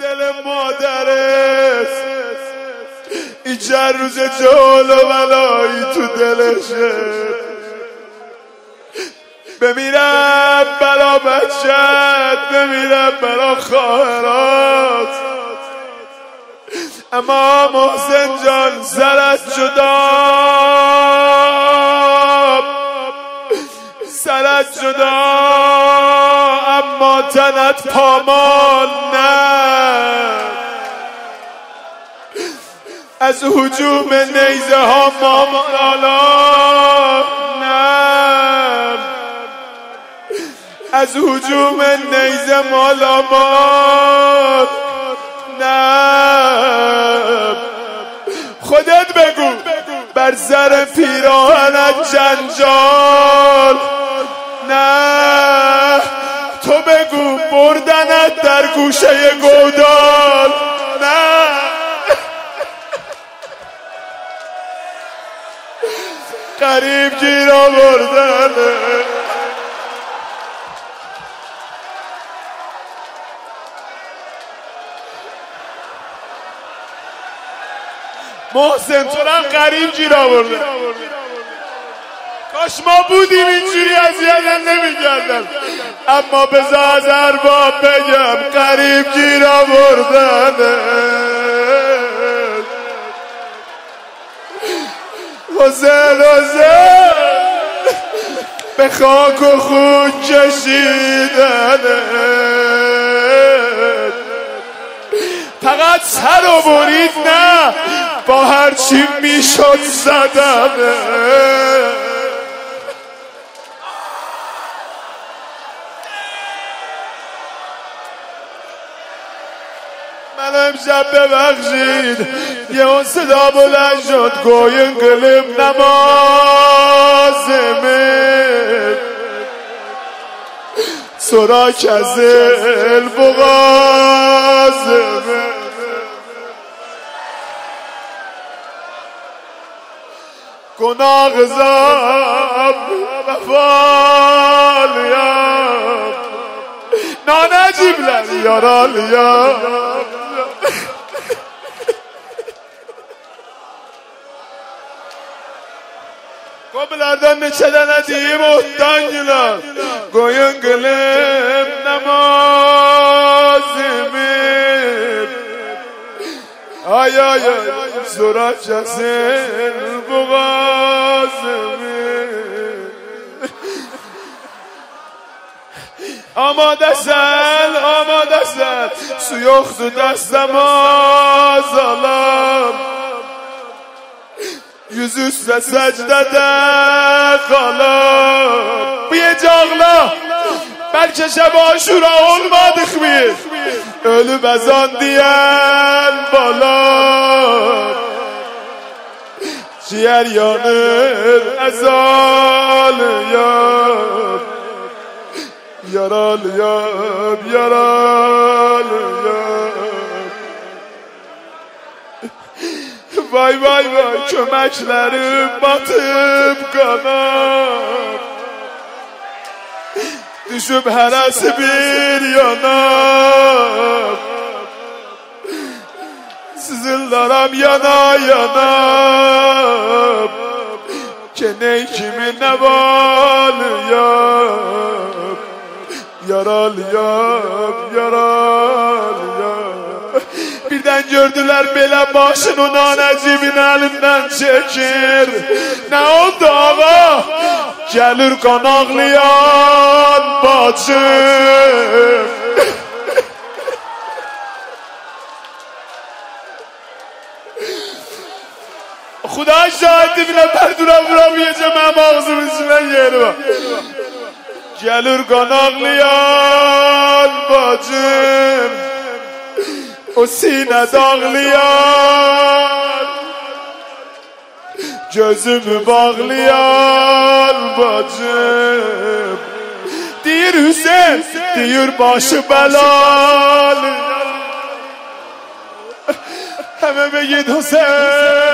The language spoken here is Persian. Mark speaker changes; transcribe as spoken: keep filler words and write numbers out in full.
Speaker 1: دل مادرت این چند روز جول و بلایی تو دلشه بمیرم بلا بچت بمیرم بلا خواهرات اما محسن جان سرت جدا سرت جدا اما تنت پامال نه از هجوم نیزه ها مامالا نه از هجوم نیزه مالا مال نه خودت بگو بر سر پیراهنت جنجال نه تو بگو بردنت در گوشه گودال نه قریب گیر آوردنه محسن تو هم قریب گیر آورده کاش ما بودیم اینجوری اذیت نمی‌کردم اما بذار از ارباب بگم قریب گیر آوردنه حسین حسین به خاک و خون کشیدنه فقط سر و برید نه با هر چی میشد زدنه من امشب ببخشید یه اون صدا بلند شد گوین گلیم نمازمه سراک از البغازمه گناه غضب وفالیم نانجیب لن یارالیم Kobilerden neçeden edeyim ottan güler Koyun gülüm namazımı Ay ay ay Soracasın boğazımı Amadesen amadesen Su yoktu destem azalam Yüzüstə səcdədə qalıb Biyəcəklə Bəlkə şəb aşura olmadıq biz Ölüb əzan deyən balam Ciğer yanır əzalıyam Yaralıyam yaralıyam Vay vay vay köməklərim batıb qanam Düşüb hərəsi bir yanam Sızıllaram yana yanam Keney kimi nəvalıyam Yaralıyam yaralıyam Birden gördüler belə başını nanəcibin əlindən çəkir Nə oldu ağa? Gəlir qan ağlayan bacım Xuda şahidi bir nəfər dura vuramayacam Həm ağzımın içindən yeri var Gəlir qan ağlayan bacım O sinə dağlayan Gözümü bağlayan bacım Deyir Hüseyin Deyir başı belalı Həmə begid Hüseyin